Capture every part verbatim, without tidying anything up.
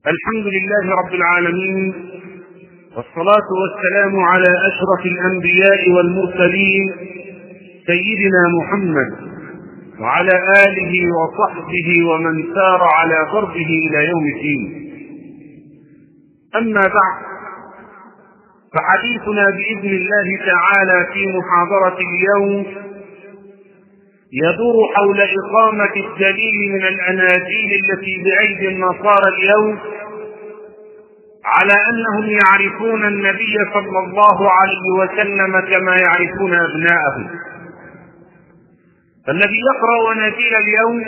الحمد لله رب العالمين، والصلاة والسلام على أشرف الأنبياء والمرسلين سيدنا محمد وعلى آله وصحبه ومن سار على ضربه إلى يوم الدين. أما بعد، فحديثنا بإذن الله تعالى في محاضرة اليوم يدور حول إقامة الدليل من الأناجيل التي بأيدي النصارى اليوم على أنهم يعرفون النبي صلى الله عليه وسلم كما يعرفون أبناءهم. فالذي يقرأ أناجيل اليوم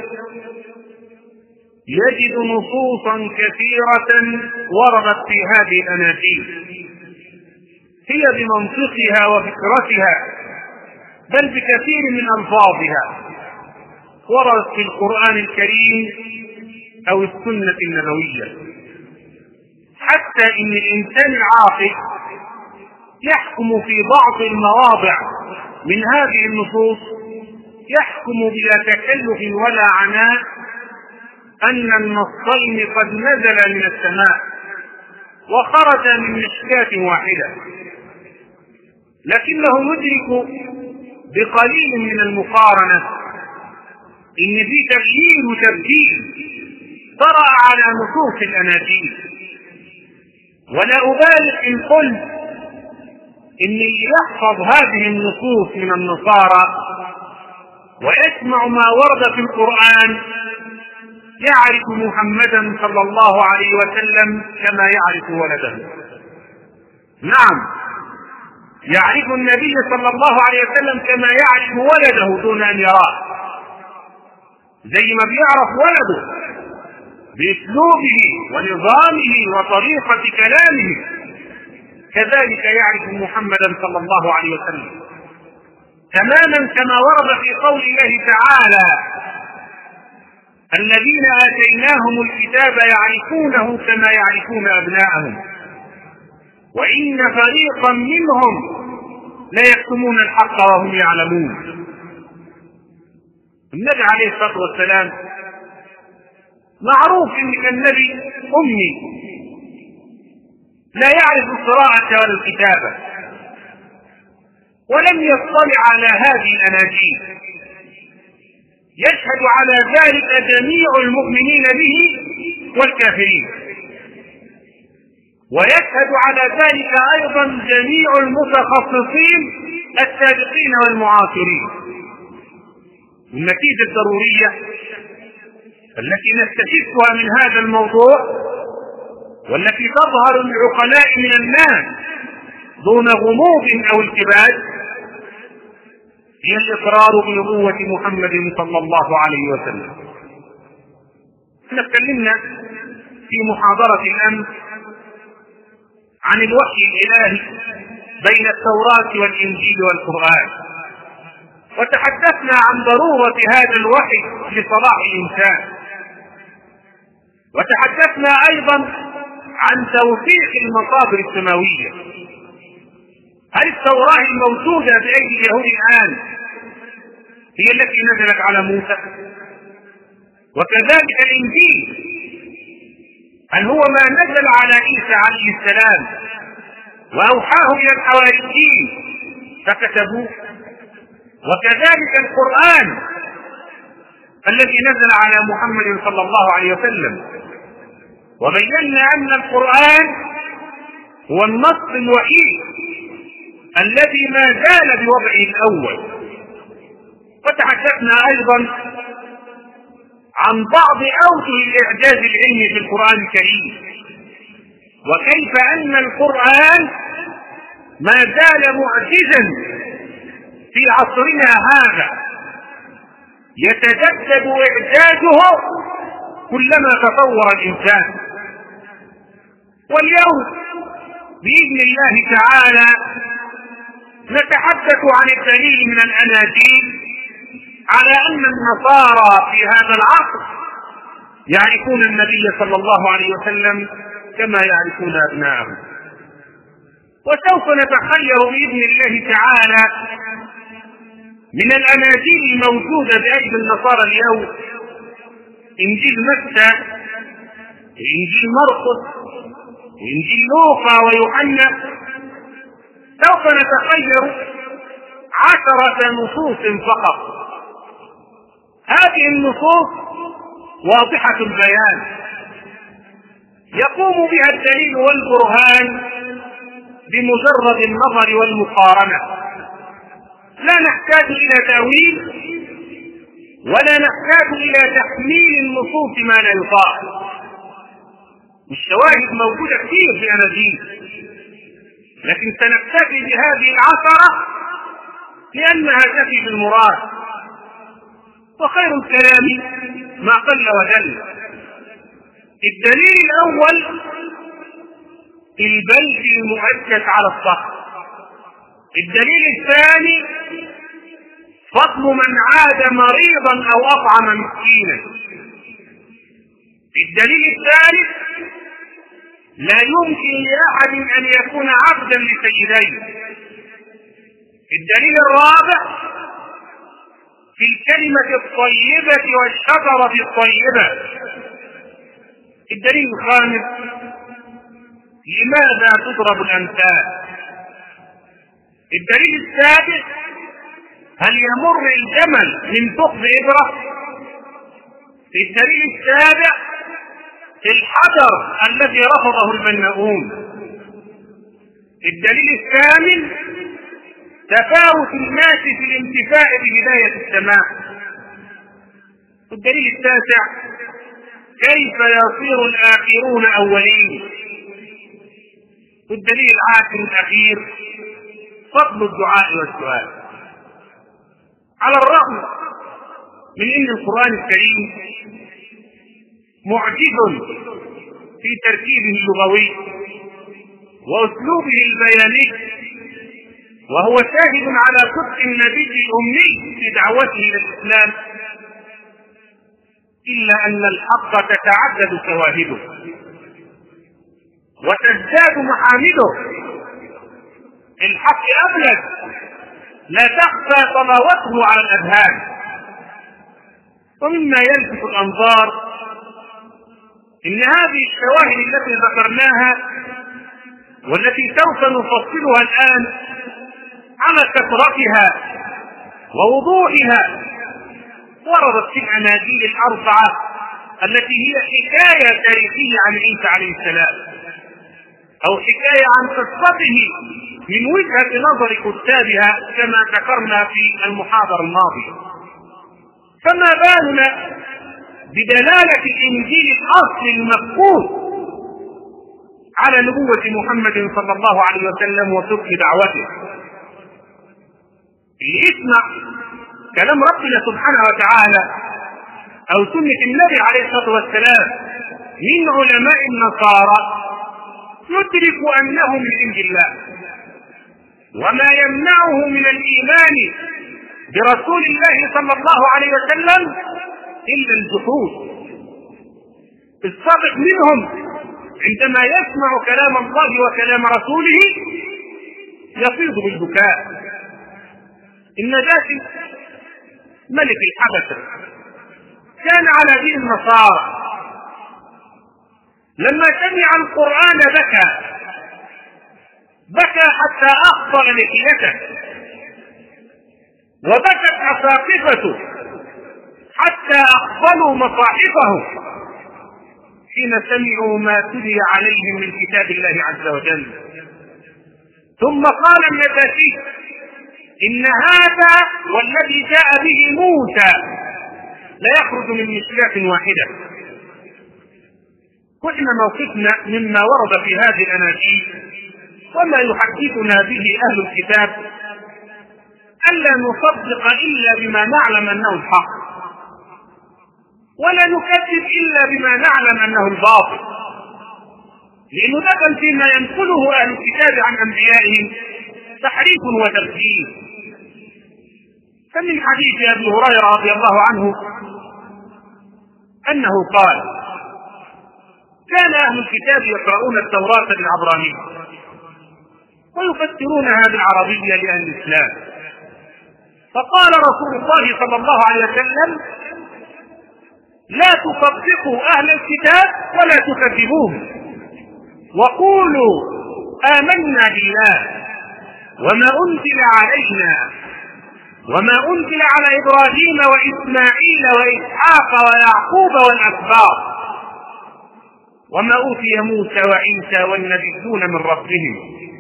يجد نصوصا كثيرة وردت في هذه الأناجيل هي بمنطقها وفكرتها بل بكثير من ألفاظها وردت في القرآن الكريم أو السنة النبوية، حتى إن الإنسان العاقل يحكم في بعض المواضع من هذه النصوص يحكم بلا تكلف ولا عناء أن النصين قد نزل من السماء وخرج من مشكاة واحدة، لكنه يدرك بقليل من المقارنة إن في تغيير وتبديل طرأ على نصوص الأناجيل. ولا أبالغ إن قلت إن اللي يحفظ هذه النصوص من النصارى ويسمع ما ورد في القرآن يعرف محمدا صلى الله عليه وسلم كما يعرف ولده. نعم، يعرف النبي صلى الله عليه وسلم كما يعرف ولده دون أن يراه، زي ما بيعرف ولده بأسلوبه ونظامه وطريقة كلامه كذلك يعرف محمدا صلى الله عليه وسلم تماما كما ورد في قول الله تعالى: الذين آتيناهم الكتاب يعرفونه كما يعرفون أبناءهم وإن فريقا منهم ليكتمون الحق وهم يعلمون. النبي عليه الصلاة والسلام معروف إن النبي أمي لا يعرف القراءة ولا الكتابة ولم يطلع على هذه الأناجيل، يشهد على ذلك جميع المؤمنين به والكافرين، ويشهد على ذلك أيضا جميع المتخصصين السابقين والمعاصرين. النتيجة الضرورية التي نستفيدها من هذا الموضوع والتي تظهر للعقلاء من الناس دون غموض أو التباس هي الإقرار بنبوة محمد صلى الله عليه وسلم. احنا اتكلمنا في محاضرة الأمس عن الوحي الإلهي بين التوراة والإنجيل والقرآن، وتحدثنا عن ضرورة هذا الوحي لصلاح الإنسان، وتحدثنا أيضا عن توثيق المصادر السماوية. هل التوراة الموجودة بأيدي اليهود الآن هي التي نزلت على موسى؟ وكذلك الإنجيل هل هو ما نزل على عيسى عليه السلام وأوحاه إلى الحواريين فكتبوه؟ وكذلك القرآن الذي نزل على محمد صلى الله عليه وسلم، وبينا أن القرآن هو النص الوحيد الذي ما زال بوضعه الأول. وتحدثنا أيضا عن بعض أوجه الإعجاز العلمي في القرآن الكريم، وكيف أن القرآن ما زال معجزا في عصرنا هذا يتجدد إعجازه كلما تطور الإنسان. واليوم بإذن الله تعالى نتحدث عن الدليل من الأناجيل على أن النصارى في هذا العصر يعرفون النبي صلى الله عليه وسلم كما يعرفون أبناءهم. وسوف نتخير بإذن الله تعالى من الأناجيل الموجودة بأيدي النصارى اليوم إنجيل متى، وإنجيل مرقس وإنجيل لوقا ويوحنا سوف نتخير عشرة نصوص فقط. هذه النصوص واضحة البيان يقوم بها الدليل والبرهان بمجرد النظر والمقارنة، لا نحتاج إلى تأويل ولا نحتاج إلى تحميل النصوص ما لا يطاق. الشواهد موجودة كثير في الأناجيل، لكن سنكتفي بهذه العشرة لأنها تفي بالمراد، وخير الكلام ما قل ودل. الدليل الأول البلد المؤكد على الصخر. الدليل الثاني فضل من عاد مريضا أو أطعم مسكينا. الدليل الثالث لا يمكن لأحد أن يكون عبدا لسيديه. الدليل الرابع في الكلمة الطيبة والشجرة الطيبة. الدليل الخامس لماذا تضرب الأمثال. الدليل السادس هل يمر الجمل من ثقب إبرة. الدليل السابع الحجر الذي رفضه البناؤون. الدليل الثامن تفاوت الناس في الانتفاع بهداية السماء. الدليل التاسع كيف يصير الآخرون أولين. الدليل العاشر الأخير فضل الدعاء والسؤال. على الرغم من أن القرآن الكريم معجز في ترتيبه اللغوي وأسلوبه البياني، وهو شاهد على صدق النبي الأمي في دعوته إلى الإسلام، إلا أن الحق تتعدد شواهده وتزداد محامده. الحق أبلغ لا تخفى طلاوته على الأذهان. ومما يلفت الأنظار إن هذه الشواهد التي ذكرناها والتي سوف نفصلها الآن على كثرتها ووضوحها وردت في الأناجيل الأربعة التي هي حكاية تاريخية عن عيسى عليه السلام، أو حكاية عن قصته من وجهة نظر كتابها كما ذكرنا في المحاضرة الماضية. فما بالنا بدلالة الإنجيل الأصل المفقود على نبوة محمد صلى الله عليه وسلم وصدق دعوته. اللي يسمع كلام ربنا سبحانه وتعالى أو سنة النبي عليه الصلاة والسلام من علماء النصارى يدرك أنه من عند الله، وما يمنعه من الإيمان برسول الله صلى الله عليه وسلم إلا الجحود. الصادق منهم عندما يسمع كلام الله وكلام رسوله يفيض بالبكاء. النجاشي ملك الحبشة كان على دين النصارى، لما سمع القرآن بكى بكى حتى أخضر لحيته، وبكت أساقفته حتى أقبلوا مصاحفه حين سمعوا ما تلي عليهم من كتاب الله عز وجل. ثم قال النجاشي إن هذا والذي جاء به موسى لا يخرج من مشكاة واحدة. كنا موقفنا مما ورد في هذه الأناجيل وما يحدثنا به أهل الكتاب ألا نصدق إلا بما نعلم أنه الحق، ولا نكذب إلا بما نعلم أنه الباطل، لأنه دخل فيما ينقله أهل الكتاب عن أنبيائهم تحريف وتبديل. فمن حديث أبي هريرة رضي الله عنه أنه قال: كان أهل الكتاب يقرؤون التوراة بالعبرانية ويفسرونها بالعربية لأهل الإسلام، فقال رسول الله صلى الله عليه وسلم: لا تصدقوا أهل الكتاب ولا تكذبوهم، وقولوا آمنا بالله وما أنزل علينا وما أنزل على إبراهيم وإسماعيل وإسحاق ويعقوب والأسباط وما أوتي موسى وعيسى والنبيون من ربهم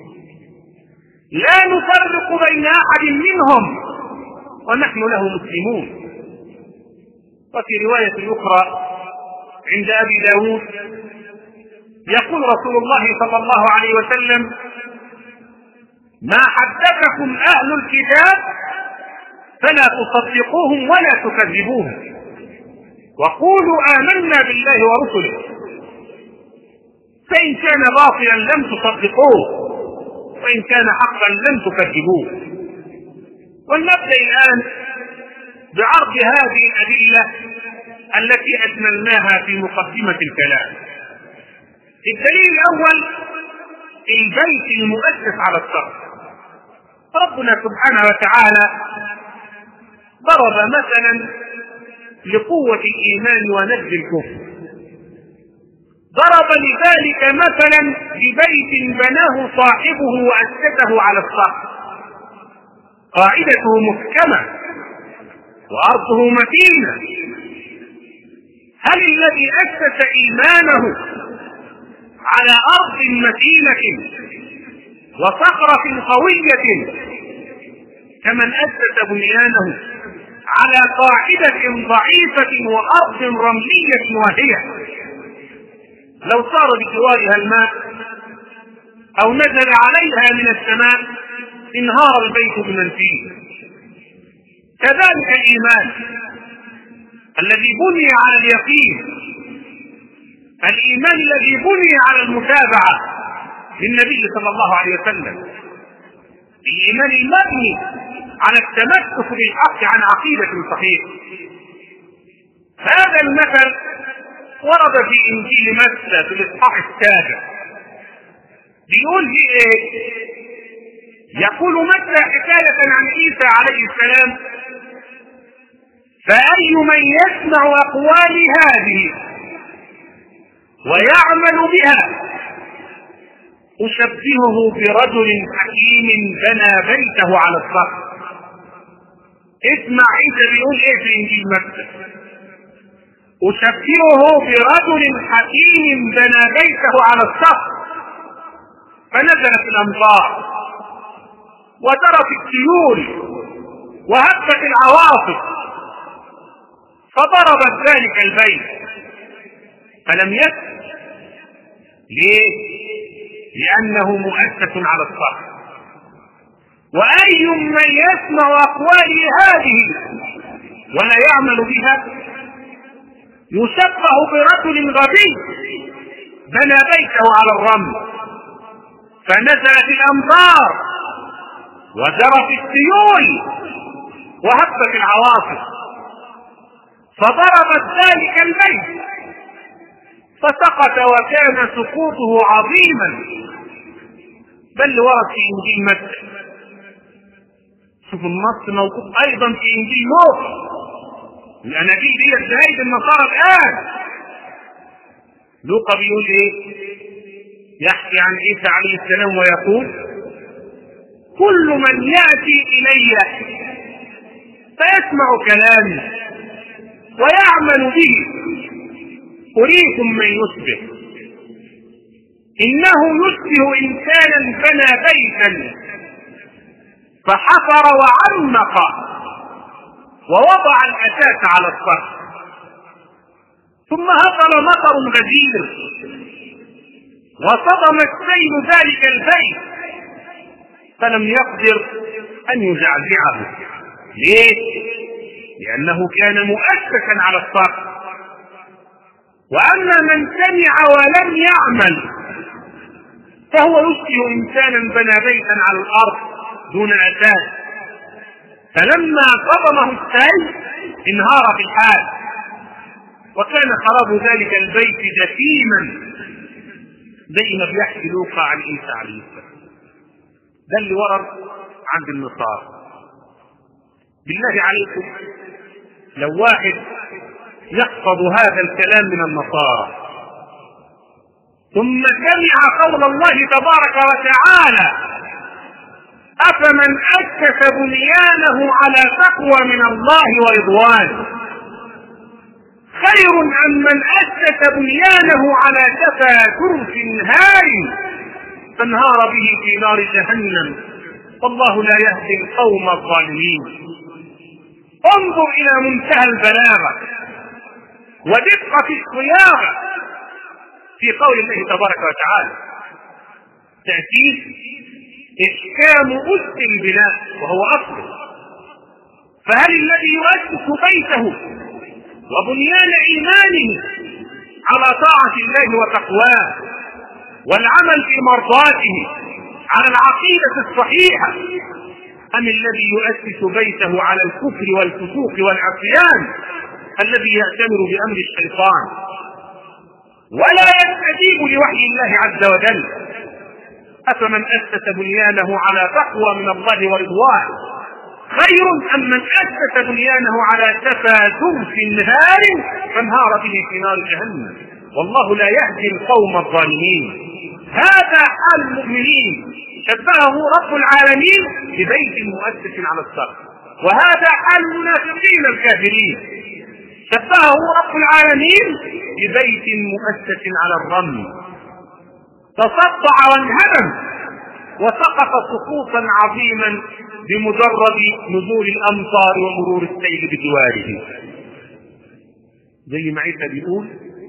لا نفرق بين أحد منهم ونحن له مسلمون. وفي رواية أخرى عند أبي داود يقول رسول الله صلى الله عليه وسلم: ما حدثكم أهل الكتاب فلا تصدقوهم ولا تكذبوهم، وقولوا آمنا بالله ورسله، فإن كان باطلا لم تصدقوه وإن كان حقا لم تكذبوه. ولنبدأ الآن بعرض هذه الأدلة التي أجملناها في مقدمة الكلام. الدليل الأول: البيت المؤسس على الشرع. ربنا سبحانه وتعالى ضرب مثلا لقوة الإيمان ونجد الكفر، ضرب لذلك مثلا ببيت بناه صاحبه وأسسه على الصخر، قاعدته محكمة وأرضه متينة. هل الذي أسس إيمانه على أرض متينة وصخرة قوية كمن أسس بنيانه على قاعدة ضعيفة وأرض رملية واهية لو صار بجوارها الماء أو نزل عليها من السماء انهار البيت بمن فيه؟ كذلك الإيمان الذي بني على اليقين، الإيمان الذي بني على المتابعة للنبي صلى الله عليه وسلم، الإيمان المبني على التمسك بالحق عن عقيدة صحيحة. هذا المثل ورد في إنجيل متى في الإصحاح السابع. بيقول في إيه؟ يقول متى حكاية عن عيسى عليه السلام: فأي من يسمع أقوالي هذه ويعمل بها أشبهه برجل حكيم بنى بيته على الصخر. اسمع عيسى بيقول ايه في انجيل متى: أشبهه برجل حكيم بنى بيته على الصخر فنزلت الأمطار وجرت السيول وهبت العواصف فضربت ذلك البيت فلم يسقط. ليه؟ لأنه مؤسس على الصخر. وأي من يسمع أقوالي هذه ولا يعمل بها يشبه برجل غبي بنى بيته على الرمل فنزلت الأمطار وجرت السيول وهبت العواصف فضربت ذلك البيت فسقط وكان سقوطه عظيما. بل ورد في انجيل متى. شوف النص موجود ايضا في انجيل لوقا. الاناجيل دي شهاده النصارى الان. لوقا بيقول ايه؟ يحكي عن عيسى عليه السلام ويقول: كل من ياتي الي فيسمع كلامي ويعمل به أريكم من يشبه. إنه يشبه إنسانا بنى بيتا فحفر وعمق ووضع الأساس على الصخر ثم هطل مطر غزير وصدم السيل ذلك البيت فلم يقدر أن يزعزعه. ليه؟ لأنه كان مؤسسا على الصخر. وأما من سمع ولم يعمل فهو يشبه إنسانا بنى بيتا على الأرض دون أساس فلما صدمه السيل انهار في الحال وكان خراب ذلك البيت جسيما زي ما بيحكي لوقا عن عيسى عليه السلام. ده اللي ورد عند النصارى. بالله عليكم لو واحد يحفظ هذا الكلام من النصارى. ثم سمع قول الله تبارك وتعالى: أفمن أسس بنيانه على تقوى من الله ورضوان خير أم من أسس بنيانه على شفا جرف هار فانهار به في نار جهنم والله لا يهدي القوم الظالمين. انظر إلى منتهى البلاغة ودقة الصياغة في قول الله تبارك وتعالى. تأكيد إحكام أس البناء وهو أصله. فهل الذي يؤسس بيته وبنيان إيمانه على طاعة الله وتقواه والعمل في مرضاته على العقيدة الصحيحة أم الذي يؤسس بيته على الكفر والفسوق والعصيان الذي يأتمر بأمر الشيطان ولا يستجيب لوحي الله عز وجل؟ أفمن أسس بنيانه على تقوى من الله ورضوان خير أم من أسس بنيانه على شفا جرف هار فانهار به في نار جهنم والله لا يهدي القوم الظالمين. هذا حال المؤمنين شبهه رب العالمين ببيت مؤسس على السقف، وهذا حال المنافقين الكافرين شبهه رب العالمين ببيت مؤسس على الرمل تصدع وانهدم وسقط سقوطا عظيما بمجرد نزول الامطار ومرور السيل بجواره. زي ما عيسى بيقول: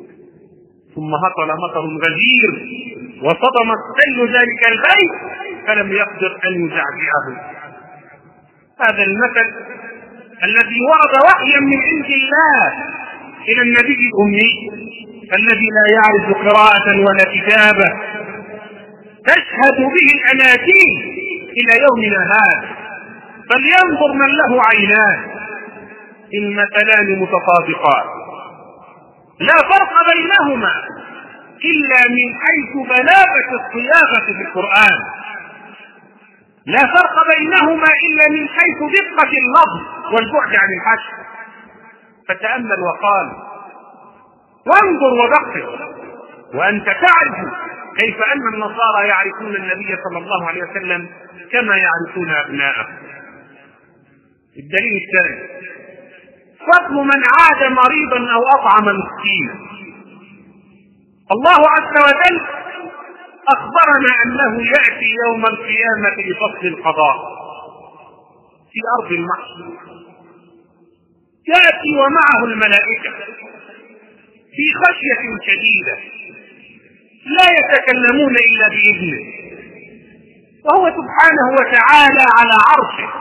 ثم هطل مطر غزير وصدم السيل ذلك البيت فلم يقدر ان يزعزعه. هذا المثل الذي ورد وحيا من عند الله الى النبي الامي الذي لا يعرف قراءة ولا كتابة تشهد به الأناجيل إلى يومنا هذا. فلينظر من له عينان المثلان متطابقان لا فرق بينهما إلا من حيث بلاغة الصياغة في القرآن، لا فرق بينهما إلا من حيث دقة اللفظ والبعد عن الحشر. فتأمل وقال: وانظر ودقق وأنت تعرف كيف أن النصارى يعرفون النبي صلى الله عليه وسلم كما يعرفون أبناءه. الدليل الثاني: فضل من عاد مريضا أو أطعم مسكينا. الله عز وجل أخبرنا أنه يأتي يوم القيامة لفصل القضاء في أرض المحشر، يأتي ومعه الملائكة في خشية شديدة لا يتكلمون إلا بإذنه، وهو سبحانه وتعالى على عرشه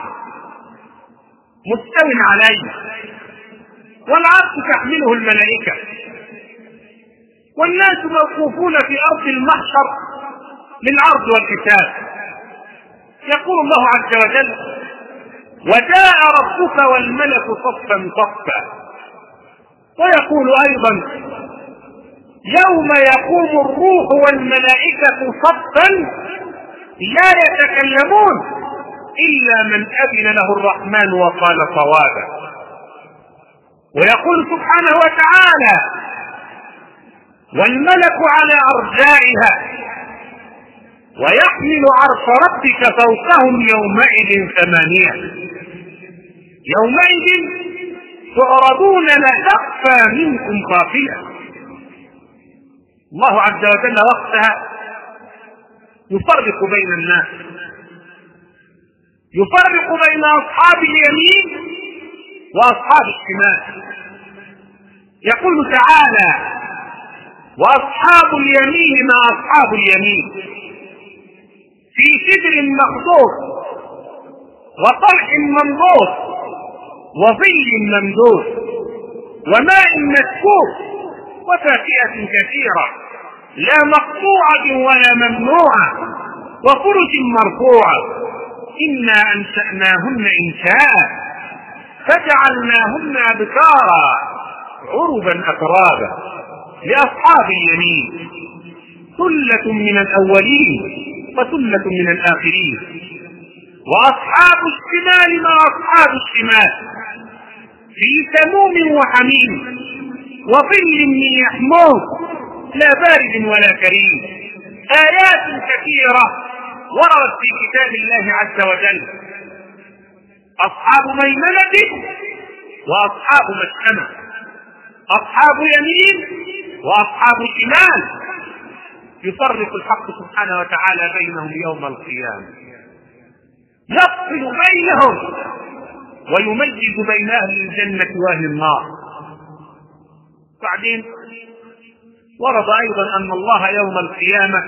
مستو عليه، والعرش تحمله الملائكة، والناس موقوفون في أرض المحشر للعرض والحساب. يقول الله عز وجل: وجاء ربك والملك صفا صفا. ويقول أيضا: يوم يقوم الروح والملائكة صفا لا يتكلمون إلا من أذن له الرحمن وقال صوابا. ويقول سبحانه وتعالى: والملك على أرجائها ويحمل عرش ربك فوقهم يومئذ ثمانية. يومئذ تعرضون لا تخفى منكم خافية. الله عز وجل وقتها يفرق بين الناس، يفرق بين أصحاب اليمين وأصحاب الشمال. يقول تعالى: وأصحاب اليمين ما أصحاب اليمين في سدر مخضود وطلح منضود وظل ممدود وماء مسكوب وفاكهة كثيرة لا مقطوعة ولا ممنوعة وفرش مرفوعة إنا أنشأناهن إنشاء فجعلناهن أبكارا عربا أترابا لأصحاب اليمين ثلة من الأولين وثلة من الآخرين. وأصحاب الشمال ما أصحاب الشمال في سموم وحميم وظل من يحموه لا بارد ولا كريم. آيات كثيرة وردت في كتاب الله عز وجل. أصحاب ميمنة وأصحاب مشأمة، أصحاب يمين وأصحاب شمال، يفرق الحق سبحانه وتعالى بينهم يوم القيامة، يفصل بينهم ويميز بين أهل الجنة وأهل النار. بعدين ورد أيضا أن الله يوم القيامة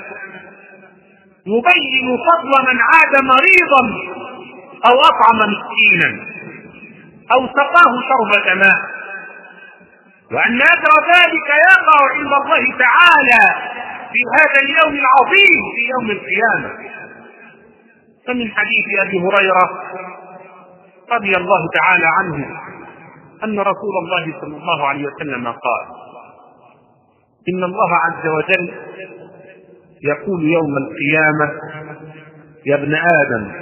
يبين فضل من عاد مريضا أو أطعم مسكينا أو سقاه شربة ماء، وأن أجر ذلك يقع عند الله تعالى في هذا اليوم العظيم في يوم القيامة. فمن حديث أبي هريرة رضي الله تعالى عنه أن رسول الله صلى الله عليه وسلم قال: إن الله عز وجل يقول يوم القيامة: يا ابن آدم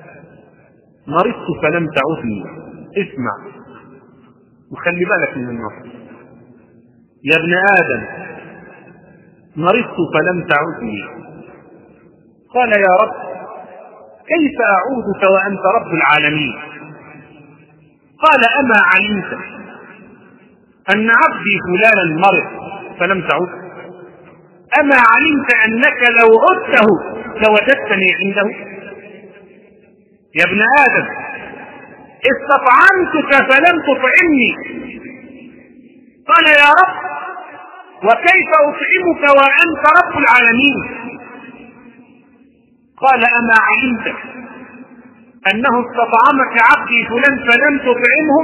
مرضت فلم تعدني. اسمع وخلي بالك من النص. يا ابن آدم مرضت فلم تعدني. قال: يا رب كيف أعودك وأنت رب العالمين؟ قال: أما علمت أن عبدي فلانا مرض فلم تعد؟ أما علمت أنك لو عدته لوجدتني عنده؟ يا ابن آدم استطعمتك فلم تطعمني. قال: يا رب وكيف أطعمك وأنت رب العالمين؟ قال: أما علمت أنه استطعمك عبدي فلان فلم تطعمه؟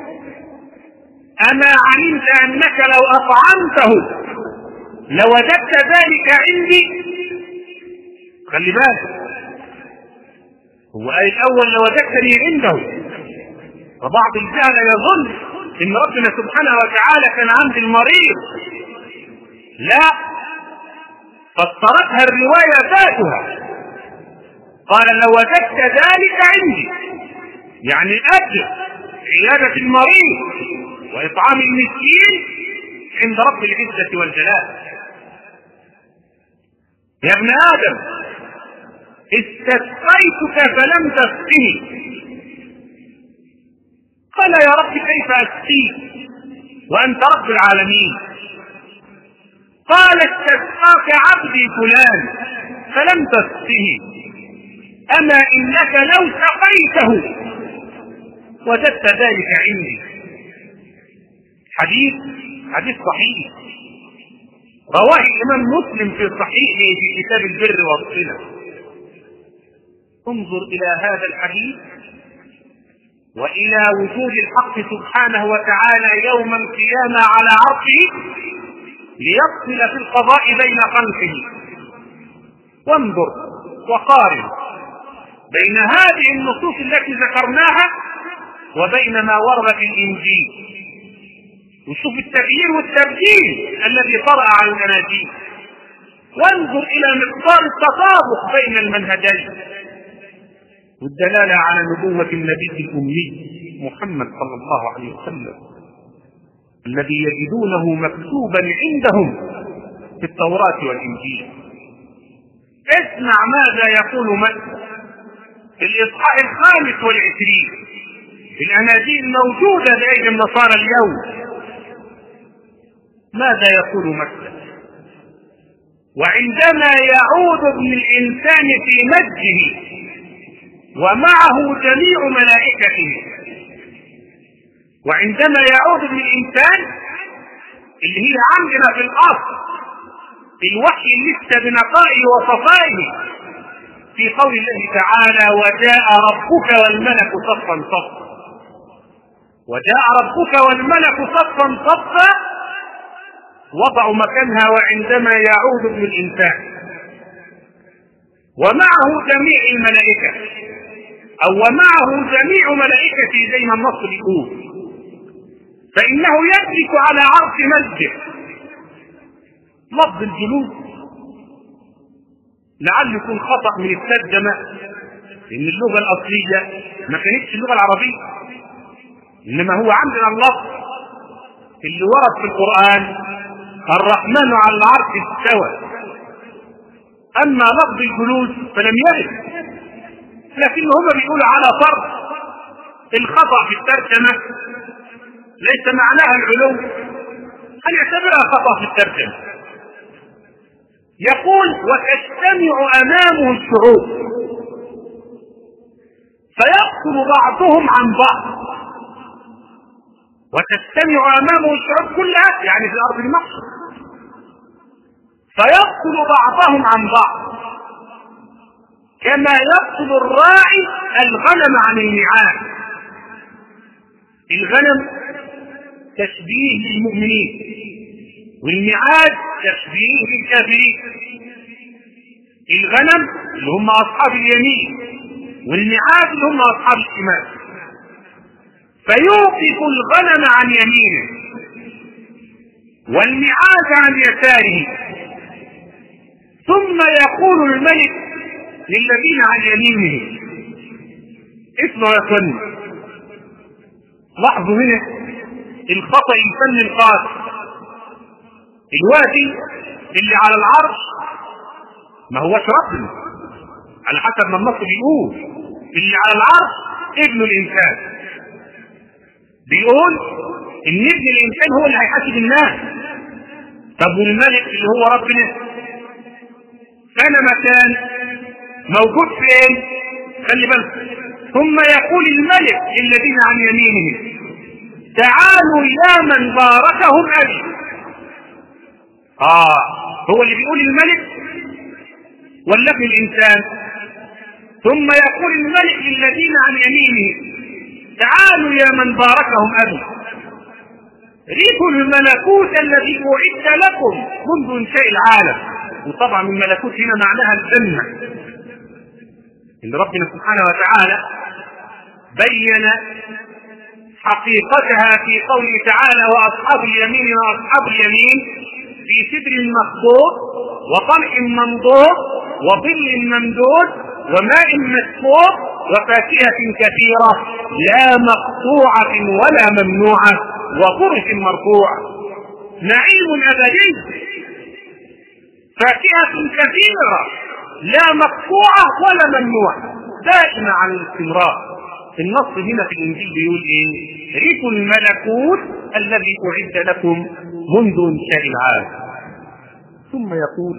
أما علمت أنك لو أطعمته لوجدت ذلك عندي؟ خلي بالك، هو قال الأول لوجدتني عنده، فبعض الجهل يظن إن ربنا سبحانه وتعالى كان عند المريض. لا، فسرتها الرواية ذاتها، قال: لوجدت ذلك عندي، يعني أجر عيادة المريض وإطعام المسكين عند رب العزة والجلال. يا ابن آدم استسقيتك فلم تسقني. قال: يا رب كيف أسقيك وأنت رب العالمين؟ قال: استسقاك عبدي فلان فلم تسقه، أما إنك لو سقيته وجدت ذلك عندي. حديث حديث صحيح رواه الإمام مسلم في صحيحه في كتاب البر والصلة. انظر إلى هذا الحديث وإلى وجود الحق سبحانه وتعالى يوم القيامة على عرشه ليفصل في القضاء بين خلقه، وانظر وقارن بين هذه النصوص التي ذكرناها وبين ما ورد في الإنجيل، وشوف التغيير والتبديل الذي طرأ على الأناجيل، وانظر إلى مقدار التطابق بين المنهجين والدلالة على نبوة النبي الأمي محمد صلى الله عليه وسلم الذي يجدونه مكتوبا عندهم في التوراة والإنجيل. اسمع ماذا يقول متى في الإصحاح الخامس والعشرين، الأناجيل موجودة بأيدي النصارى اليوم. ماذا يقول متى؟ وعندما يعود ابن الإنسان في مجده ومعه جميع ملائكته. وعندما يعود ابن الإنسان اللي هي عندنا في الأصل في الوحي لسه بنقائه وصفائه في قول الله تعالى: وجاء ربك والملك صفا صفا. وجاء ربك والملك صفا صفا وضعوا مكانها وعندما يعود ابن الإنسان ومعه جميع الملائكة، أو ومعه جميع ملائكته زي ما النص بيقول، فإنه يملك على عرش مجده. لفظ الجلوس لعل يكون خطأ من الترجمة، لأن اللغة الأصلية ما كانتش اللغة العربية، إنما هو عندنا اللفظ اللي ورد في القرآن الرحمن على العرش استوى، أما لفظ الجلوس فلم يرد، لكن هم بيقولوا على فرض الخطأ في الترجمة ليس معناها العلو، هنعتبرها خطأ في الترجمة. يقول وتجتمع أمامه الشعوب فيقتل بعضهم عن بعض، وتجتمع أمامه الشعوب كلها يعني في الأرض المحشر، فيقتل بعضهم عن بعض كما يقتل الراعي الغنم عن الميعاد. الغنم تشبيه للمؤمنين، والميعاد تشبيه للكافرين. الغنم اللي هم أصحاب اليمين، والميعاد اللي هم أصحاب الشمال. فيوقف الغنم عن يمينه والميعاد عن يساره، ثم يقول الملك للذين عن يمينه اسمعوا يا اخواني، لاحظوا هنا الخطأ الفني القاسي. الوادي اللي على العرش ما هوش ربنا على حسب ما النص بيقول، اللي على العرش ابن الانسان، بيقول ان ابن الانسان هو اللي هيحاسب الناس. طب والملك اللي هو ربنا فانا مكان موجود فين؟ خلي بالك. ثم يقول الملك للذين عن يمينه تعالوا يا من باركهم أبي. اه هو اللي بيقول الملك ولا ابن الانسان؟ ثم يقول الملك للذين عن يمينه تعالوا يا من باركهم أبي ريثوا الملكوت الذي أعد لكم منذ انشاء العالم. وطبعا الملكوت هنا معناها الجنة اللي ربنا سبحانه وتعالى بين حقيقتها في قوله تعالى وأصحاب اليمين وأصحاب اليمين في سدر مخضود وطلح منضود وظل ممدود وماء مسكوب وفاكهة كثيرة لا مقطوعة ولا ممنوعة وفرش مرفوعة. نعيم أبدي، فاكهة كثيرة لا مقطوعة ولا ممنوعة، دائما على الاستمرار. النص هنا في الإنجيل بيقول إيه؟ ريثوا الملكوت الذي أعد لكم منذ انشاء العالم. ثم يقول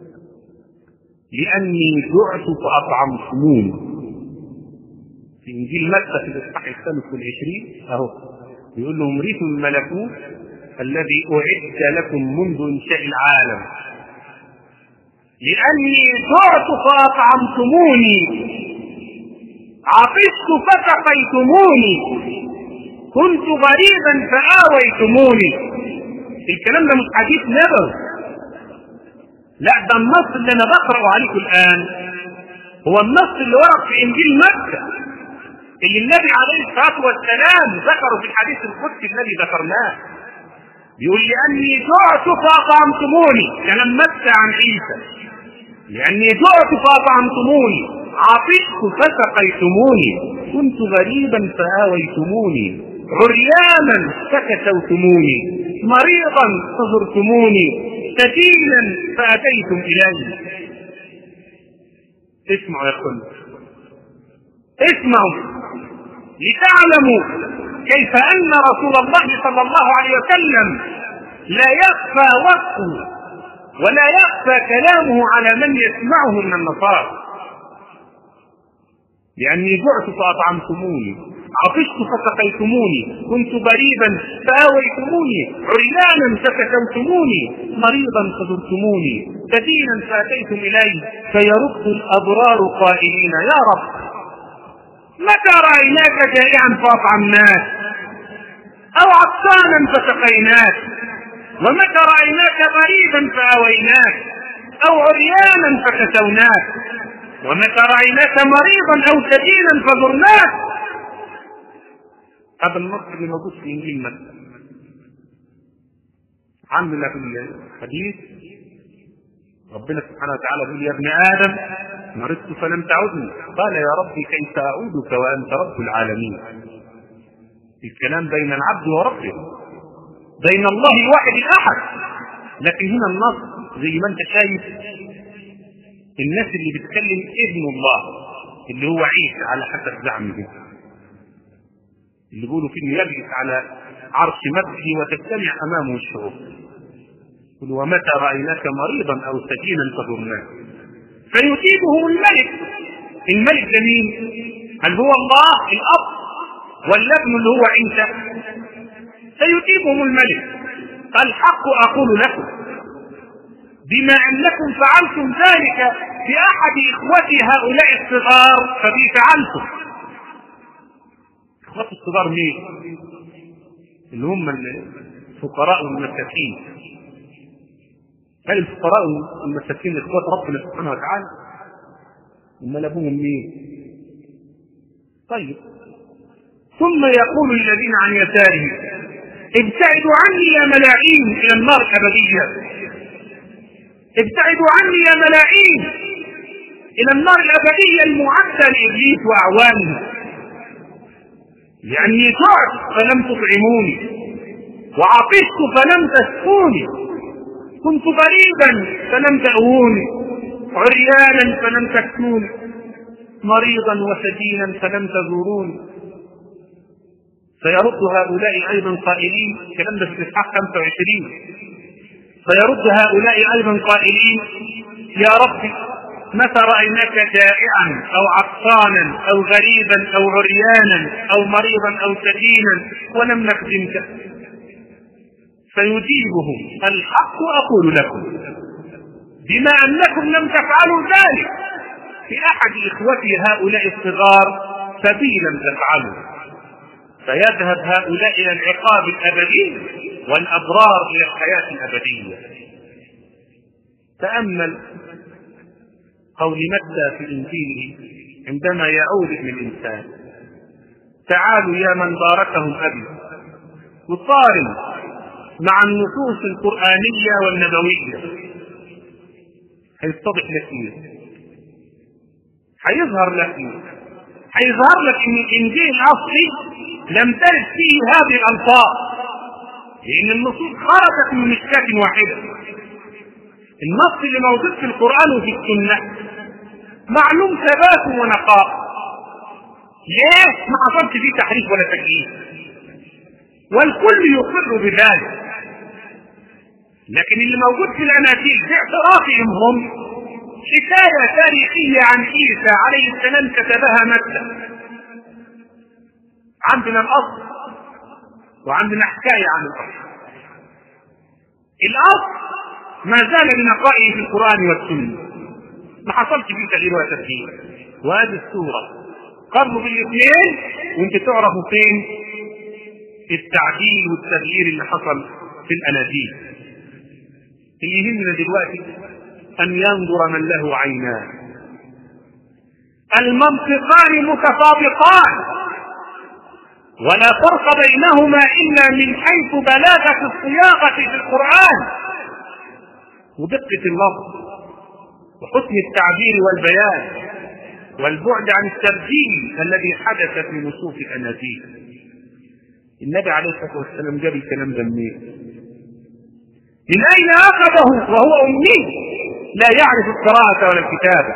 لأني جعت فأطعمتموني. في إنجيل متى في الإصحاح الخامس والعشرين أهو بيقول لهم ريثوا الملكوت الذي أعد لكم منذ انشاء العالم. لأني جعت فأطعمتموني، عطشت فسقيتموني، كنت غريبا فآويتموني. الكلام ده مش حديث نبوي، لا ده النص اللي انا بقرأه عليكم الآن هو النص اللي ورد في إنجيل مكة اللي النبي عليه الصلاة والسلام ذكره في الحديث القدسي الذي ذكرناه. بيقول لأني جعت فأطعمتموني، كلام مكة عن عيسى. لأني جعت فأطعمتموني، عطشت فسقيتموني، كنت غريبا فآويتموني، عريانا فكسوتموني، مريضا فزرتموني، سجينا فأتيتم إلي. اسمعوا يا اخوان، اسمعوا لتعلموا كيف أن رسول الله صلى الله عليه وسلم لا يخفى وصفه ولا يخفى كلامه على من يسمعه من النصارى. لأني جعت فأطعمتموني، عطشت فسقيتموني، كنت بريدا فآويتموني، عريانا فكسوتموني، مريضا فزرتموني، بدينا فأتيتم إلي. فيرد الأبرار قائلين يا رب متى رأيناك جائعا فأطعمناك أو عطشانا فسقيناك، ومتى رأيناك مريضا فآويناك أو عريانا فكسوناك، ومتى رأيناك مريضا أو سجينا فزرناك. هذا النص اللي موجود في إنجيل متى. عندنا في الحديث ربنا سبحانه وتعالى يقول يا ابن آدم مرضت فلم تعدني، قال يا ربي كيف أعودك وأنت رب العالمين. الكلام بين العبد وربه، بين الله الواحد الأحد. لكن هنا النص زي ما انت شايف الناس اللي بتكلم ابن الله اللي هو عيسى على حسب زعمه، اللي بيقولوا فيه يجلس على عرش مجده وتجتمع امامه الشعوب. قل ومتى رايناك مريضا او سكينا فزرناك فيجيبهم الملك. الملك ده مين؟ هل هو الله الاب ولا ابنه اللي هو عيسى؟ فيجيبهم الملك الحق اقول لكم بما انكم فعلتم ذلك باحد اخوتي هؤلاء الصغار فبي فعلتم. اخوات الصغار مين؟ اللي هم الفقراء والمساكين. هل الفقراء والمساكين اخوات ربنا سبحانه وتعالى؟ امال ابوهم مين؟ طيب ثم يقول الذين عن يساره ابتعدوا عني يا ملاعين الى النار الابديه. ابتعدوا عني يا ملاعين الى النار الابديه المعده لابليس واعوانه. لاني جعت فلم تطعموني وعطشت فلم تسقوني كنت غريبا فلم تأووني عريانا فلم تكسوني مريضا وسجينا فلم تزوروني. فيرد هؤلاء ايضا قائلين كلام ده في اصحاح خمسة وعشرين فيرد هؤلاء ايضا قائلين يا ربي متى رايناك جائعا او عطشانا او غريبا او عريانا او مريضا او سجينا ولم نخدمك؟ فيجيبهم الحق اقول لكم بما انكم لم تفعلوا ذلك في احد اخوتي هؤلاء الصغار فبي لم تفعلوا. فيذهب هؤلاء الى العقاب الابدي والابرار الى الحياه الابديه. تامل قول متى في انجيله عندما يعود ابن الانسان تعالوا يا من باركهم ابي وقارن مع النصوص القرانيه والنبويه هيتضح لك ايه؟ هيظهر لك ايه؟ هيظهر لك ان الانجيل الاصلي لم ترد فيه هذه الالفاظ لان النصوص خرجت من مشكاة واحده. النص اللي موجود في القران وفي السنه معلوم ثباته ونقاء. ليه؟ ما حصلش فيه تحريف ولا تكييف والكل يقر بذلك. لكن اللي موجود في الاناجيل باعترافهم هم حكايه تاريخيه عن عيسى عليه السلام كتبها متى. عندنا الاصل وعندنا حكايه عن الاصل. الاصل ما زال بنقائه في القران والسنه ما حصلش فيه تغيير ولا تبديل. وهذه السوره قربوا بالاثنين وانت تعرفوا فين التعديل والتغيير اللي حصل في الاناجيل. اللي يهمنا دلوقتي ان ينظر من له عينان. المنطقان متطابقان ولا فرق بينهما الا من حيث بلاغه الصياغه في القران ودقه اللفظ وحسن التعبير والبيان والبعد عن التبديل الذي حدث في نصوص الاناجيل. النبي عليه الصلاه والسلام جاب الكلام ده منين؟ من اين اخذه وهو امي لا يعرف القراءه ولا الكتابه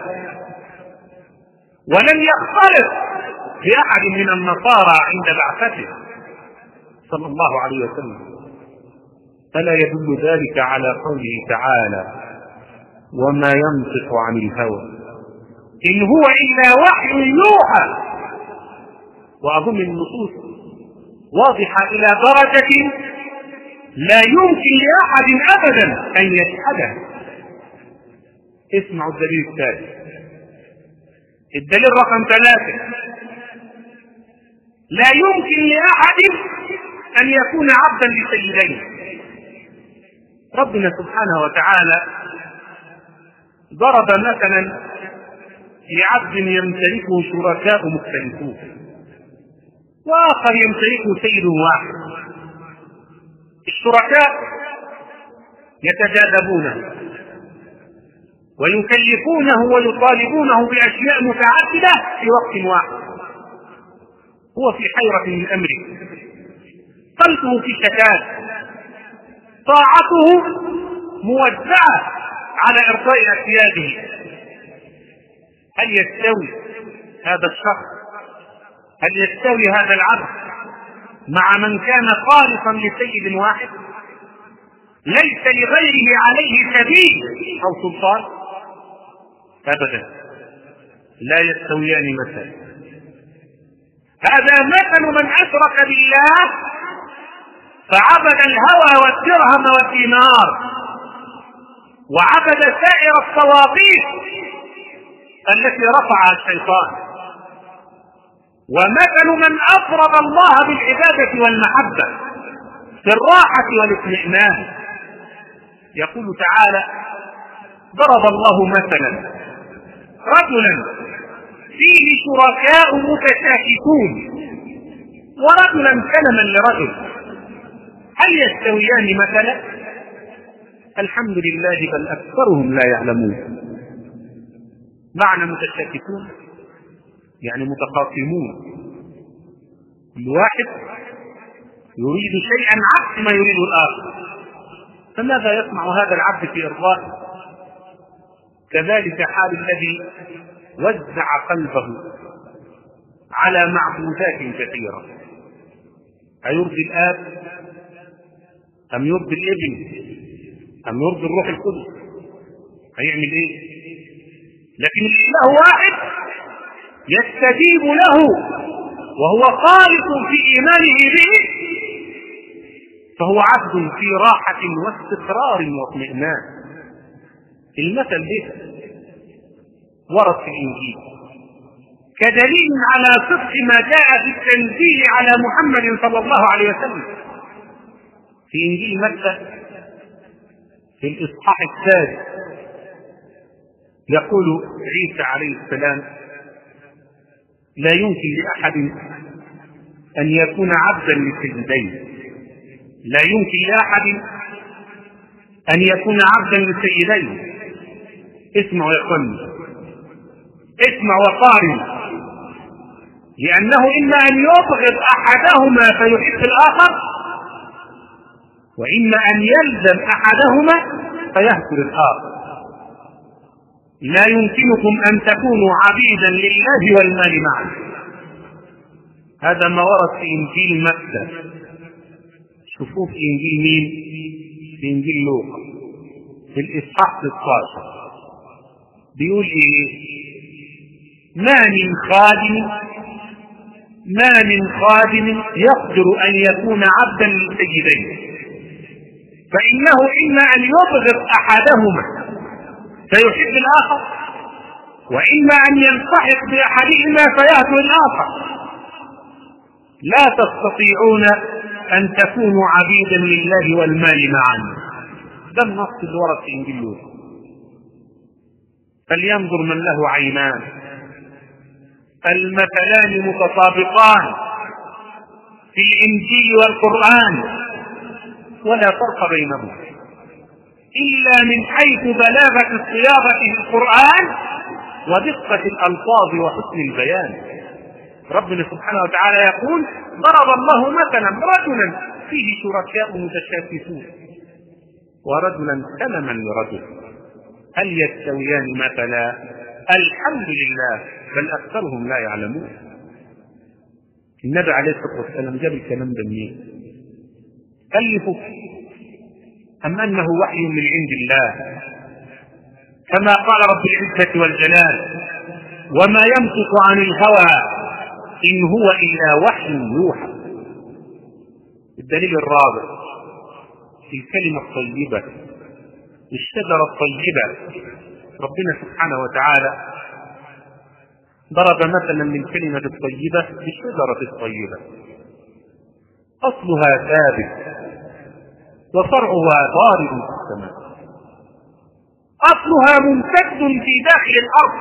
ولم يختلط باحد من النصارى عند بعثته صلى الله عليه وسلم. فلا يدل ذلك على قوله تعالى وما ينطق عن الهوى ان هو الا وحي يوحى. واظن النصوص واضحه الى درجه لا يمكن لاحد ابدا ان يجحدها. اسمعوا الدليل الثالث. الدليل رقم ثلاثه لا يمكن لاحد ان يكون عبدا لسيدين. ربنا سبحانه وتعالى ضرب مثلا لعبد يمتلكه شركاء مختلفون واخر يمتلكه سيد واحد. الشركاء يتجاذبونه ويكلفونه ويطالبونه باشياء متعدده في وقت واحد. هو في حيرة من امره قلبه في شتات طاعته موزعة على إرضاء أسياده. هل يستوي هذا الشخص، هل يستوي هذا العبد مع من كان خالصا لسيد واحد ليس لغيره عليه سبيل أو سلطان؟ أبدا، لا يستويان مثلا. هذا مثل من أشرك بالله فعبد الهوى والدرهم والدينار وعبد سائر الطواغيت التي رفعها الشيطان، ومثل من أفرد الله بالعبادة والمحبة في الراحة والاطمئنان. يقول تعالى: ضرب الله مثلا رجلا فيه شركاء متشاكسون ورجلا سلما لرجل هل يستويان مثلا؟ الحمد لله بل أكثرهم لا يعلمون. معنى متشاكسون يعني متخاصمون، كل واحد يريد شيئا عكس ما يريد الآخر، فماذا يصنع هذا العبد في إرضائه؟ كذلك حال الذي وزع قلبه على معبودات كثيرة، أيرضي الآب أم يرضي الابن أم يرضي الروح القدس؟ هيعمل إيه؟ لكن الإله واحد يستجيب له وهو خالص في إيمانه به، فهو عبد في راحة واستقرار واطمئنان. المثل ده ورد في الإنجيل كدليل على صدق ما جاء في التنزيل على محمد صلى الله عليه وسلم. في إنجيل متى في الإصحاح الثالث يقول عيسى عليه السلام: لا يمكن لأحد أن يكون عبدا لسيدين، لا يمكن لأحد أن يكون عبدا لسيدين. اسمعوا يا اخواني، اسمع وقارن، لأنه إما أن يبغض أحدهما فيحب الآخر، وإما أن يلزم أحدهما فيهجر الآخر. لا يمكنكم أن تكونوا عبيدا لله والمال معا. هذا ما ورد في إنجيل متى. شوفوه في إنجيل مين؟ في إنجيل لوقا في الإصحاح ستة عشر بيقول إيه؟ ما من خادم ما من خادم يقدر أن يكون عبدا للسيدين، فإنه إما أن يبغض أحدهما فيحب الآخر، وإما أن ينسحق بأحدهما فيهجر الآخر. لا تستطيعون أن تكونوا عبيدا لله والمال معا. ده النص اللي ورد في إنجيل لوقا. فلينظر من له عينان، المثلان متطابقان في الإنجيل والقرآن ولا فرق بينهما إلا من حيث بلاغة الصياغة في القرآن ودقة الألفاظ وحسن البيان. ربنا سبحانه وتعالى يقول: ضرب الله مثلا رجلا فيه شركاء متشاكسون ورجلا سلما لرجل هل يستويان مثلا؟ الحمد لله بل أكثرهم لا يعلمون. النبي عليه الصلاة والسلام جاب الكلام ده منين؟ ألفه أم أنه وحي من عند الله؟ كما قال رب العزة والجلال: وما ينطق عن الهوى إن هو إلا وحي يوحى. الدليل الرابع في الكلمة الطيبة، الشجرة الطيبة. ربنا سبحانه وتعالى ضرب مثلا من كلمة الطيبة بالشجرة الطيبة، أصلها ثابت وفرعها ضارب في السماء. أصلها ممتد في داخل الأرض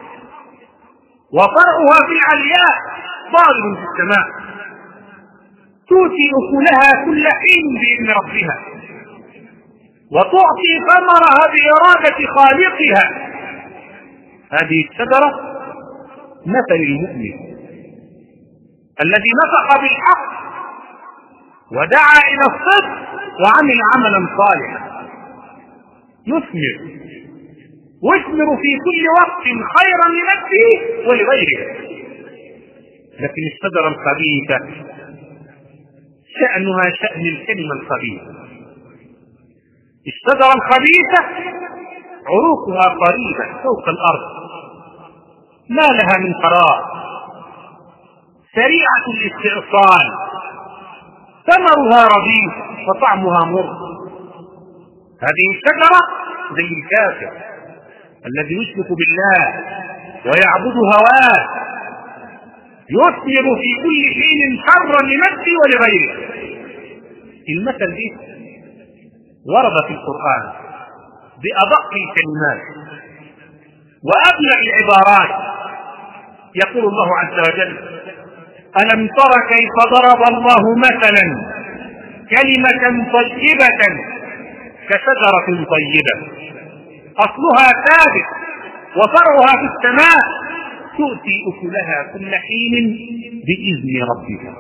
وفرعها في العلياء ضارب في السماء، تؤتي أكلها كل حين بإذن ربها وتعطي ثمرها بإرادة خالقها. هذه الشجرة مثل المؤمن الذي نطق بالحق ودعا إلى الصدق وعمل عملا صالحا يثمر، واثمر في كل وقت خيرا لنفسه ولغيره. لكن الشجرة الخبيثة شأنها شأن الكلمة الخبيثة. الشجرة الخبيثة عروقها قريبة فوق الأرض، ما لها من قرار، سريعة الاستئصال، ثمرها رديء وطعمها مر. هذه الشجرة زي الكافر الذي يشرك بالله ويعبد هواه، يثمر في كل حين شرا لنفسه ولغيره. المثل دي ورد في القرآن بأدق الكلمات وأبلغ العبارات. يقول الله عز وجل: ألم تر كيف ضرب الله مثلا كلمة طيبة كشجرة طيبة أصلها ثابت وفرعها في السماء تؤتي أكلها كل حين بإذن ربها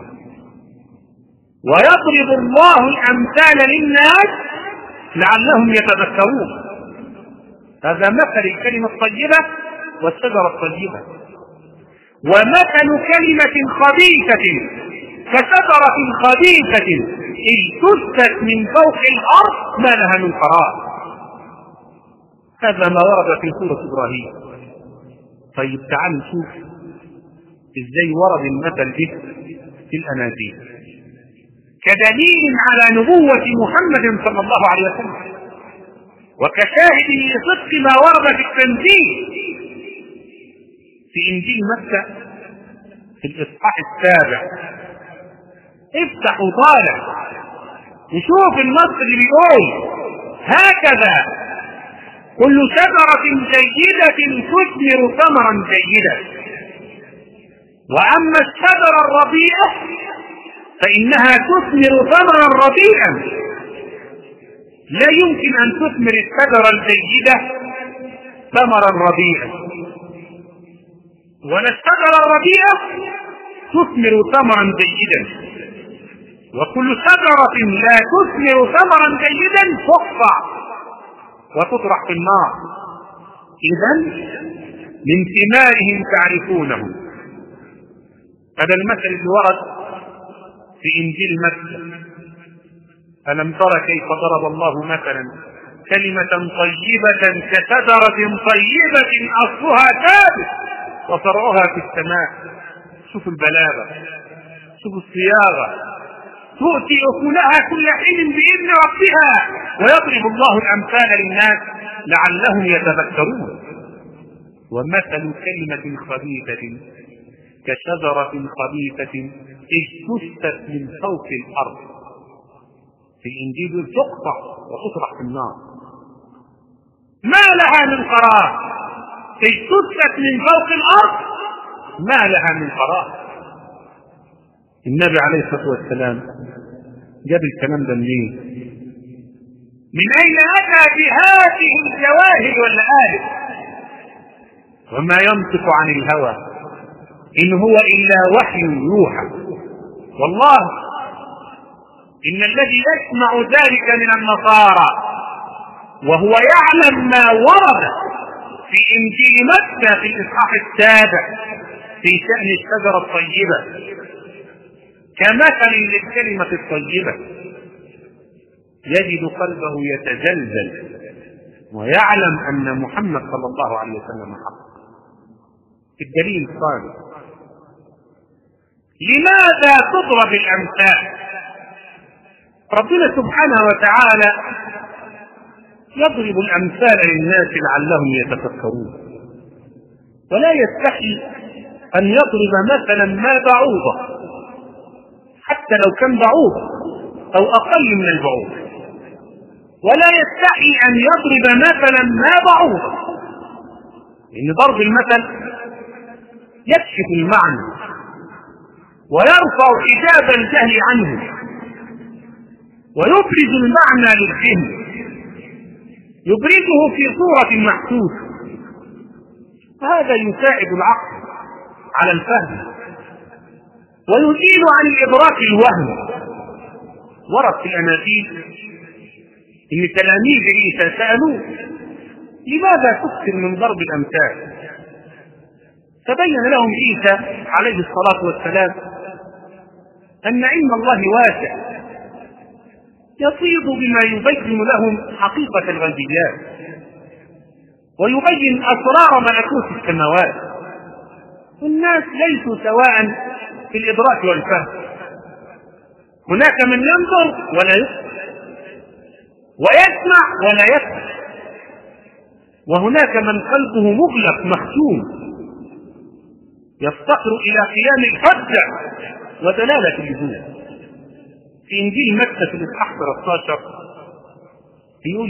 ويضرب الله الأمثال للناس لعلهم يتذكرون. هذا مثل الكلمة الطيبة والشجرة الطيبة. ومثل كلمة خبيثة كشجرة خبيثة اجتثت من فوق الأرض ما لها من قرار. هذا ما ورد في سورة إبراهيم. طيب تعالوا نشوف ازاي ورد المثل ده في الأناجيل كدليل على نبوة محمد صلى الله عليه وسلم، وكشاهد لصدق ما ورد في التنزيل. في إنجيل متى في الإصحاح السابع افتح وطالع وشوف النص اللي بيقول: هكذا كل شجرة جيدة تثمر ثمرا جيدا، وأما الشجرة الرديئة فإنها تثمر ثمرا رديئا. لا يمكن أن تثمر الشجرة الجيدة ثمرا رديئا، ولا الشجرة الرديئة تثمر ثمرا جيدا. وكل شجرة لا تثمر ثمرا جيدا تقطع وتطرح في النار. إذن من ثمارهم تعرفونه. هذا المثل اللي ورد في إنجيل متى: ألم تر كيف ضرب الله مثلا كلمة طيبة كشجرة طيبة أصلها ثابت وفرعها في السماء. شوفوا البلاغة، شوفوا الصياغة، تؤتي أكلها كل حين بإذن ربها ويضرب الله الأمثال للناس لعلهم يتذكرون. ومثل كلمة خبيثة كشجرة خبيثة اجتثت من فوق الأرض. في الإنجيل تقطع وتطرح في النار، ما لها من قرار. اجتثت من فوق الأرض ما لها من قرار. النبي عليه الصلاة والسلام جاب الكلام ده منين؟ من أين أتى بهذه الجواهر والآيات؟ وما ينطق عن الهوى إن هو إلا وحي يوحى. والله إن الذي يسمع ذلك من النصارى وهو يعلم ما ورد في إنجيل متى في الإصحاح السابع في شأن الشجرة الطيبة كمثل للكلمة الطيبة، يجد قلبه يتزلزل ويعلم أن محمد صلى الله عليه وسلم حق. الدليل الصالح. لماذا تضرب الأمثال؟ ربنا سبحانه وتعالى يضرب الأمثال للناس لعلهم يتفكرون، ولا يستحي أن يضرب مثلا ما بعوضة حتى لو كان بعوض أو أقل من البعوض، ولا يستحي أن يضرب مثلا ما بعوض، لأن ضرب المثل يكشف المعنى ويرفع حجاب الجهل عنه ويبرز المعنى للذهن، يبرزه في صورة محسوسة. هذا يساعد العقل على الفهم ويزيل عن الإدراك الوهم. ورد في الأناجيل إن تلاميذ عيسى سألوه لماذا تكثر من ضرب الأمثال؟ فبين لهم عيسى عليه الصلاة والسلام أن علم الله واسع يفيض بما يبين لهم حقيقة الغيبيات ويبين أسرار ملكوت السماوات، والناس ليسوا سواء في الإدراك والفهم، هناك من ينظر ولا يسمع ويسمع ولا يسمع، وهناك من قلبه مغلق مختوم يفتقر إلى قيام الحجة ودلالة الوجود. في إنجيل متى في الإصحاح ثلاثة عشر يقول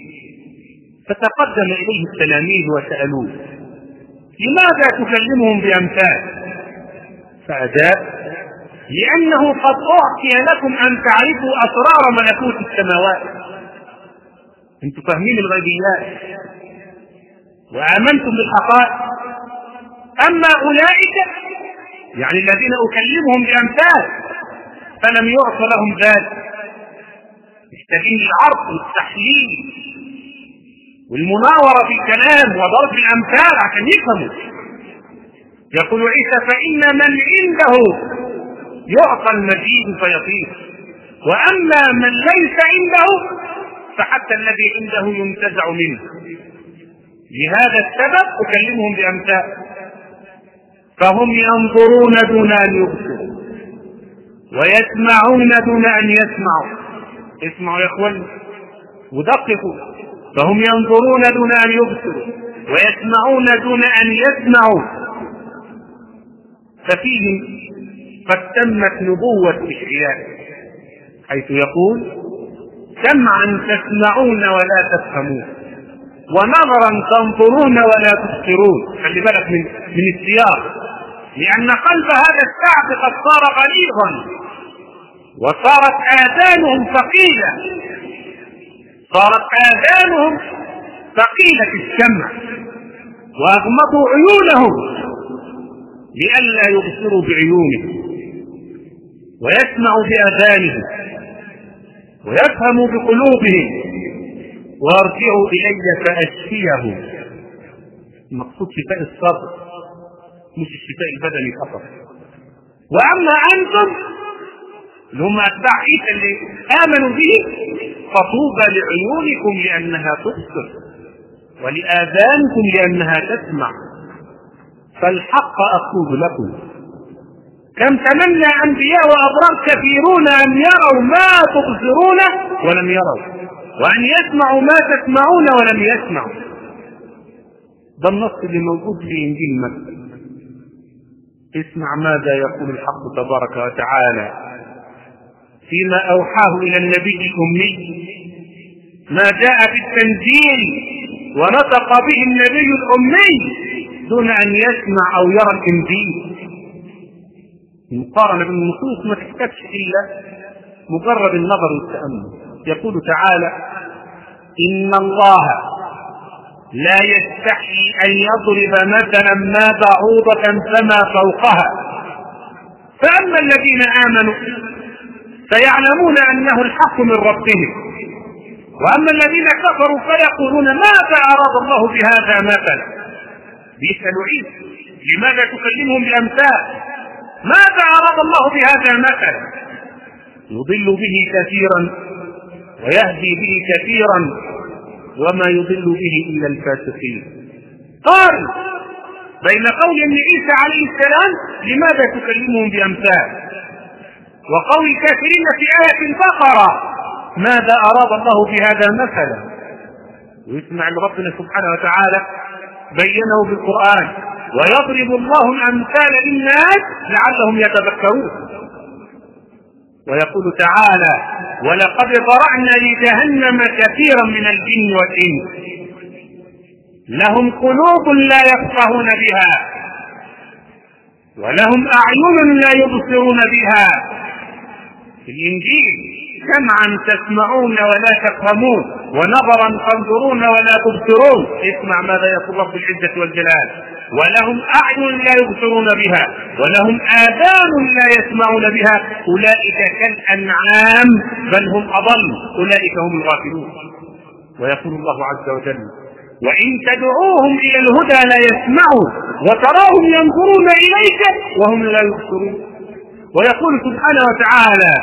فتقدم إليه التلاميذ وسألوه لماذا تكلمهم بأمثال؟ فأجاب لأنه قد أعطي لكم أن تعرفوا أسرار ملكوت السماوات. أنتم فاهمين الغيبيات وآمنتم بالحقائق، أما أولئك يعني الذين أكلمهم بأمثال فلم يعط لهم ذلك، محتاجين العرض والتحليل والمناورة في الكلام وضرب الأمثال عشان يفهموا. يقول عيسى فإن من عنده يعطى المزيد فيطير، وأما من ليس عنده فحتى الذي عنده ينتزع منه. لهذا السبب أكلمهم بأمثال فهم ينظرون دون أن يبصروا ويسمعون دون أن يسمعوا. اسمعوا يا اخوان ودققوا، فهم ينظرون دون أن يبصروا ويسمعون دون أن يسمعوا، ففيهم قد تمت نبوة إشعياء حيث يقول سمعا تسمعون ولا تفهمون ونظرا تنظرون ولا تبصرون. خلي بالك من من السياق، لأن قلب هذا الشعب قد صار غليظا وصارت آذانهم ثقيلة، صارت آذانهم ثقيلة السمع، وأغمضوا عيونهم لئلا يبصروا بعيونهم ويسمعوا بآذانهم ويفهموا بقلوبهم وارجعوا إلي فأشفيهم. المقصود شفاء الصدر مش الشفاء البدني فقط. وأما أنتم اللي هم أتباع عيسى اللي آمنوا به فطوبى لعيونكم لأنها تبصر ولآذانكم لأنها تسمع، فالحق أقول لكم كم تمنى أنبياء وأبرار كثيرون أن يروا ما تبصرونه ولم يروا، وأن يسمعوا ما تسمعون ولم يسمعوا. ده النص اللي موجود في إنجيل متى. اسمع ماذا يقول الحق تبارك وتعالى فيما أوحاه إلى النبي الأمي ما جاء في التنزيل ونطق به النبي الأمي دون أن يسمع أو يرى الإنجيل. المقارنة بالنصوص ما تحتاجش إلا مجرد النظر والتأمل. يقول تعالى إن الله لا يستحي أن يضرب مثلا ما بعوضة فما فوقها، فأما الذين آمنوا فيعلمون أنه الحق من ربهم، وأما الذين كفروا فيقولون ماذا أراد الله بهذا مثلا. بيسألوا عيسى لماذا تكلمهم بأمثال؟ ماذا أراد الله بهذا مثلا؟ يضل به كثيرا ويهدي به كثيرا وما يضل به إلا الفاسقين. قال بين قول ابن عيسى عليه السلام لماذا تكلمهم بأمثال وقول الكافرين في آية البقرة ماذا أراد الله بهذا مثلا. ويسمع ربنا سبحانه وتعالى بينه بالقرآن ويضرب الله الأمثال للناس لعلهم يتذكرون. ويقول تعالى ولقد ذرأنا لجهنم كثيرا من الجن والإنس لهم قلوب لا يفقهون بها ولهم أعين لا يبصرون بها. في الإنجيل سمعا تسمعون ولا تفهمون ونظرا تنظرون ولا تبصرون. اسمع ماذا يقول رب العزة والجلال ولهم أعين لا يبصرون بها ولهم آذان لا يسمعون بها أولئك كالأنعام بل هم أضل أولئك هم الغافلون. ويقول الله عز وجل وإن تدعوهم إلى الهدى لا يسمعوا وتراهم ينظرون إليك وهم لا يبصرون. ويقول سبحانه وتعالى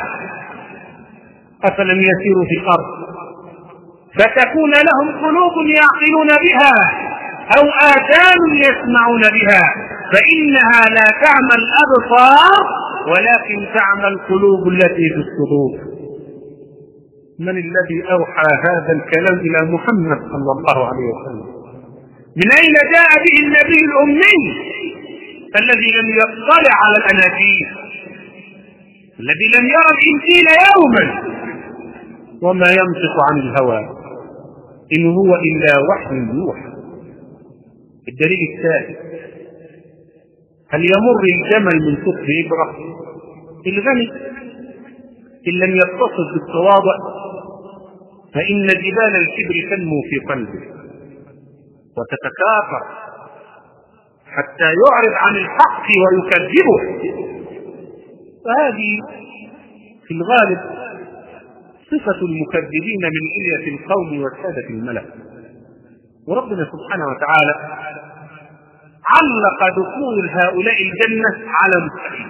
أفلم يسيروا في الأرض فتكون لهم قلوب يعقلون بها أو آذان يسمعون بها فإنها لا تعمى الأبصار ولكن تعمى القلوب التي في الصدور. من الذي أوحى هذا الكلام إلى محمد صلى الله عليه وسلم؟ من أين جاء به النبي الأمي الذي لم يطلع على الأناجيل الذي لم يرى الإنجيل يوما وما ينطق عن الهوى إن هو إلا وحي يوحى. الدليل الثالث هل يمر الجمل من ثقب إبرة؟ الغني إن لم يتصف بالتواضع فإن جبال الكبر تنمو في قلبه وتتكاثر حتى يعرض عن الحق ويكذبه. فهذه في الغالب صفة المكذبين من علية القوم وسادة الملأ. وربنا سبحانه وتعالى علق دخول هؤلاء الجنة على مستحيل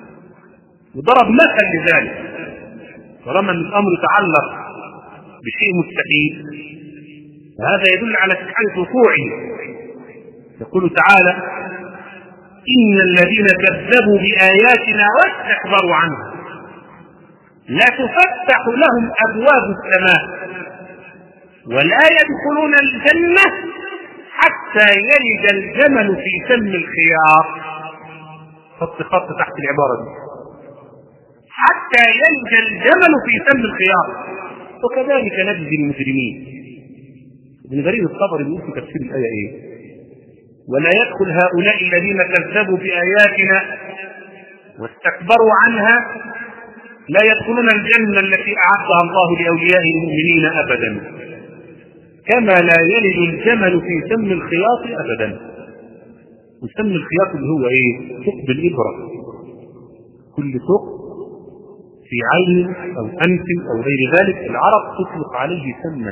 وضرب مثل لذلك. طالما ان الامر يتعلق بشيء مستحيل فهذا يدل على استحالة وقوعه. يقول تعالى إن الذين كذبوا بآياتنا واستكبروا عنها لا تفتح لهم أبواب السماء ولا يدخلون الجنة حتى يلج الجمل في سم الخياط. خط خط تحت العبارة دي حتى يلج الجمل في سم الخياط وكذلك نجزي المجرمين. ابن جرير الطبري بيقول في تفسير الآية إيه؟ ولا يدخل هؤلاء الذين كذبوا بآياتنا واستكبروا عنها لا يدخلون الجنة التي أعدها الله لأوليائه المؤمنين أبدا كما لا يلج الجمل في سم الخياط أبدا. وسم الخياط اللي هو إيه؟ ثقب الإبرة. كل ثقب في عين أو أنف أو غير ذلك العرب تطلق عليه سما.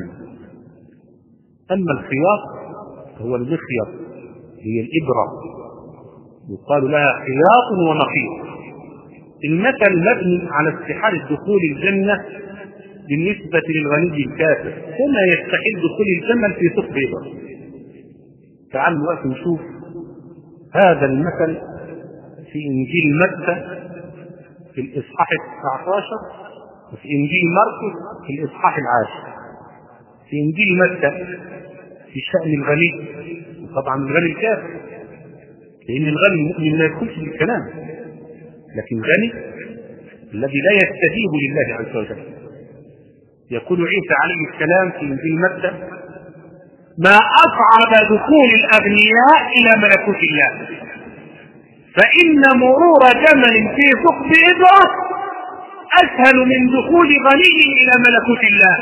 أما الخياط هو المخيط هي الإبرة يقال لها خياط ونقيط. المثل مبني على استحالة دخول الجنة بالنسبة للغني الكافر كما يستحيل دخول الجنة في ثقب إبرة. تعالوا وقت نشوف هذا المثل في إنجيل متى في الإصحاح التسعة عشر وفي إنجيل مرقس في الإصحاح العاشر. في إنجيل متى في شأن الغني طبعا الغني الكافر لأن الغني المؤمن لا يدخلش بالكلام لكن غني الذي لا يستجيب لله عز وجل. يقول عيسى عليه السلام في إنجيل متى ما أصعب دخول الأغنياء إلى ملكوت الله فإن مرور جمل في ثقب إبرة أسهل من دخول غني إلى ملكوت الله.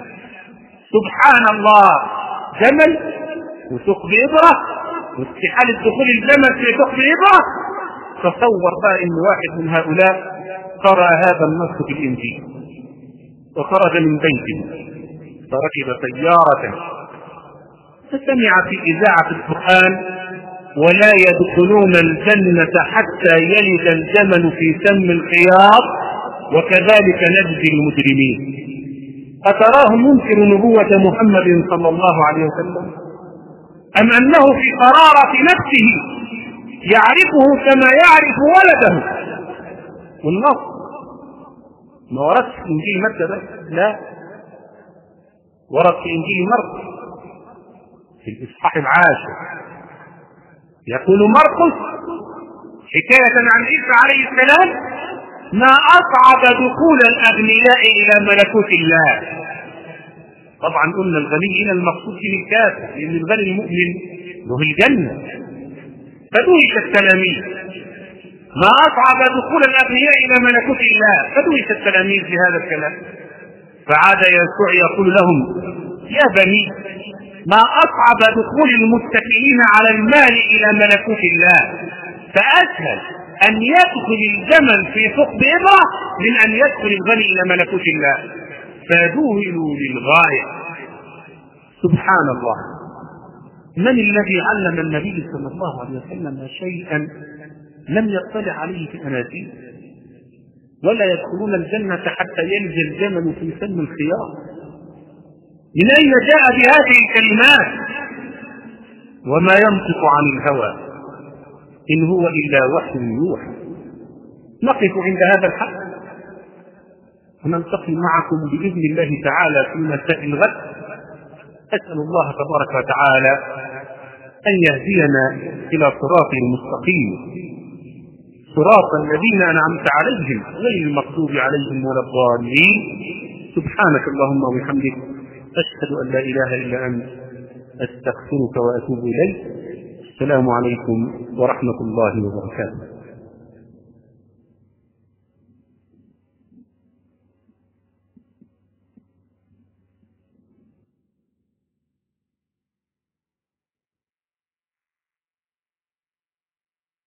سبحان الله، جمل وثقب إبرة واستحالة دخول الجمل في ثقب إبرة. تصور بقى إن واحد من هؤلاء قرأ هذا النص في الإنجيل وخرج من بيته فركب سيارة فسمع في إذاعة القرآن ولا يدخلون الجنة حتى يلج الجمل في سم الخياط وكذلك نجزي المجرمين. أتراه منكر نبوة محمد صلى الله عليه وسلم أم أنه في قرارة نفسه يعرفه كما يعرف ولده؟ والنص ما وردش في إنجيل متى بس، لا، ورد في إنجيل مرقس في الإصحاح العاشر. يقول مرقس حكاية عن عيسى عليه السلام ما أصعب دخول الأغنياء إلى ملكوت الله. طبعا قلنا الغني هنا المقصود به الكافر لأن الغني المؤمن له الجنة. فدوش التلاميذ ما أصعب دخول الأغنياء إلى ملكوت الله، فدوش التلاميذ بهذا الكلام. فعاد يسوع يقول لهم يا بني ما أصعب دخول المتكئين على المال إلى ملكوت الله، فأسهل أن يدخل الجمل في ثقب إبرة من أن يدخل الغني إلى ملكوت الله، فذهلوا للغاية. سبحان الله، من الذي علم النبي صلى الله عليه وسلم شيئا لم يطلع عليه في الأناجيل؟ ولا يدخلون الجنة حتى يلج الجمل في سم الخياط. من أين جاء بهذه الكلمات؟ وما ينطق عن الهوى إن هو إلا وحي يوحى. نقف عند هذا الحد ونلتقي معكم بإذن الله تعالى في مساء الغد. أسأل الله تبارك وتعالى أن يهدينا إلى صراط مستقيم، صراط الذين أنعمت عليهم غير المغضوب عليهم ولا الضالين. سبحانك اللهم وبحمدك، أشهد أن لا إله إلا أنت، أستغفرك وأتوب إليك. السلام عليكم ورحمة الله وبركاته.